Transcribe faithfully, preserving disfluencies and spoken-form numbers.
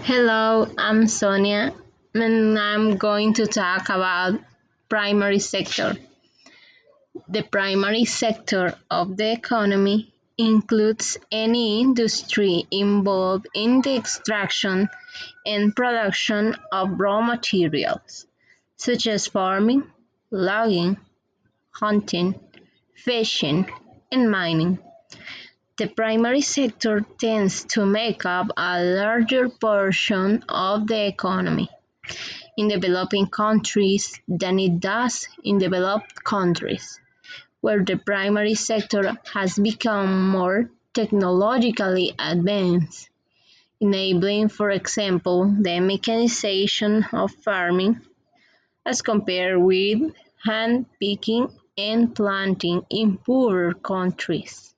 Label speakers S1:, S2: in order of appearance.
S1: Hello, I'm Sonia, and I'm going to talk about primary sector. The primary sector of the economy includes any industry involved in the extraction and production of raw materials, such as farming, logging, hunting, fishing, and mining. The primary sector tends to make up a larger portion of the economy in developing countries than it does in developed countries, where the primary sector has become more technologically advanced, enabling, for example, the mechanization of farming as compared with hand picking and planting in poorer countries.